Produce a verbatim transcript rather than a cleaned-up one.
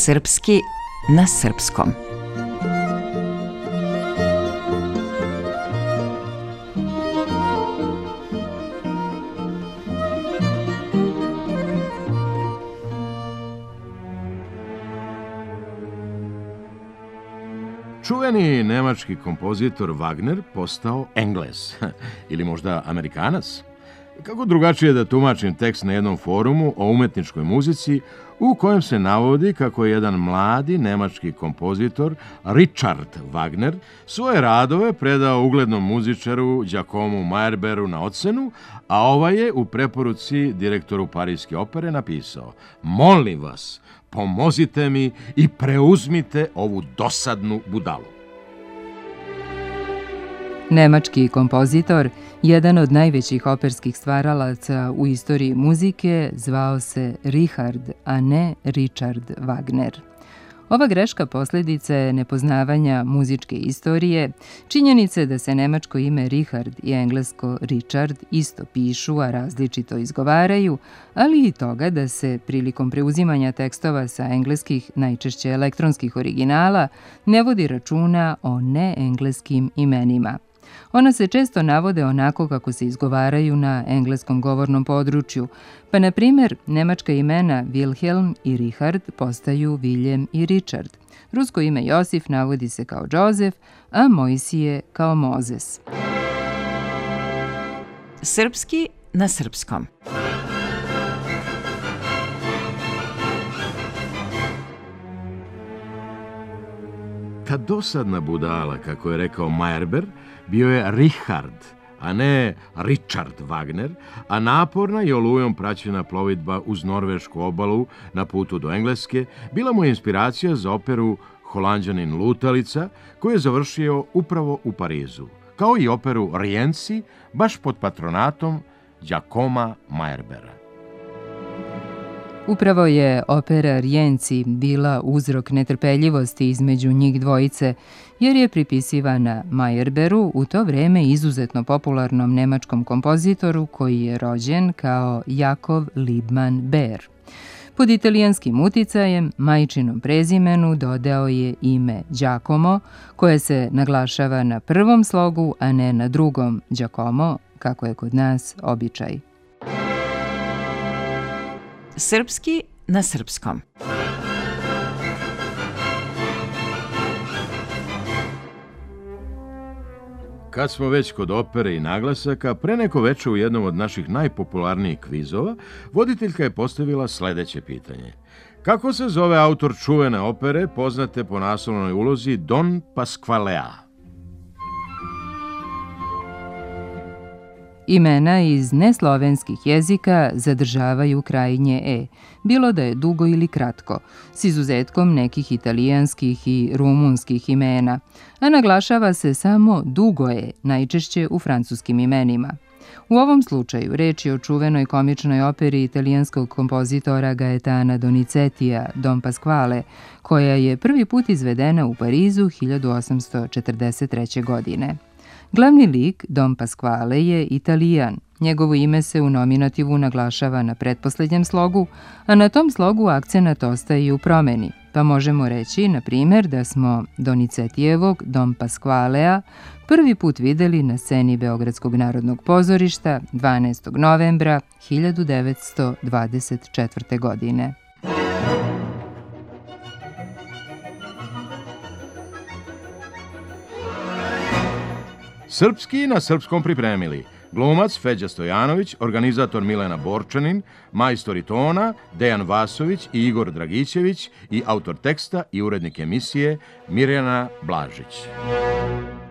Srpski na srpskom. Čuveni nemački kompozitor Wagner postao Englez ili možda Amerikanac. Kako drugačije da tumačim tekst na jednom forumu o umetničkoj muzici u kojem se navodi kako je jedan mladi nemački kompozitor Richard Wagner svoje radove predao uglednom muzičaru Giacomu Meyerbeeru na ocenu, a ovaj je u preporuci direktoru Parijske opere napisao: "Molim vas, pomozite mi i preuzmite ovu dosadnu budalu." Nemački kompozitor, jedan od najvećih operskih stvaralaca u istoriji muzike, zvao se Richard, a ne Richard Wagner. Ova greška posljedica je nepoznavanja muzičke istorije, činjenice da se nemačko ime Richard i englesko Richard isto pišu, a različito izgovaraju, ali i toga da se prilikom preuzimanja tekstova sa engleskih, najčešće elektronskih originala, ne vodi računa o neengleskim imenima. Ona se često navode onako kako se izgovaraju na engleskom govornom području, pa na primjer nemačka imena Wilhelm i Richard postaju William i Richard. Rusko ime Josif navodi se kao Josef, a Mojsije kao Mozes. Srpski na srpskom. Ta dosadna budala, kako je rekao Meyerbeer, bio je Richard, a ne Richard Wagner, a naporna i olujom praćena plovidba uz norvešku obalu na putu do Engleske bila mu je inspiracija za operu Holanđanin lutalica, koju je završio upravo u Parizu, kao i operu Rienzi, baš pod patronatom Giacoma Meyerbeera. Upravo je opera Rienzi bila uzrok netrpeljivosti između njih dvojice, jer je pripisivana Meyerbeeru, u to vreme izuzetno popularnom nemačkom kompozitoru koji je rođen kao Jakov Liebman Beer. Pod italijanskim uticajem, majčinom prezimenu dodao je ime Giacomo, koje se naglašava na prvom slogu, a ne na drugom Giacomo, kako je kod nas običaj. Srpski na srpskom. Kad smo već kod opere i naglasaka, pre neko veče u jednom od naših najpopularnijih kvizova, voditeljka je postavila sledeće pitanje. Kako se zove autor čuvene opere, poznate po naslovnoj ulozi Don Pasqualea? Imena iz neslovenskih jezika zadržavaju krajnje e, bilo da je dugo ili kratko, s izuzetkom nekih italijanskih i rumunskih imena, a naglašava se samo dugo e, najčešće u francuskim imenima. U ovom slučaju reč je o čuvenoj komičnoj operi italijanskog kompozitora Gaetana Donizetija Don Pasquale, koja je prvi put izvedena u Parizu hiljadu osamsto četrdeset treće. godine. Glavni lik, Don Pasquale, je Italijan. Njegovo ime se u nominativu naglašava na pretposlednjem slogu, a na tom slogu akcenat ostaje i u promeni, pa možemo reći, na primjer, da smo Donizetijevog Don Pasqualea prvi put videli na sceni Beogradskog narodnog pozorišta dvanaestog novembra hiljadu devetsto dvadeset četvrte. godine. Srpski na srpskom pripremili glumac Feđa Stojanović, organizator Milena Borčanin, majstori tona Dejan Vasović i Igor Dragićević i autor teksta i urednik emisije Mirjana Blažić.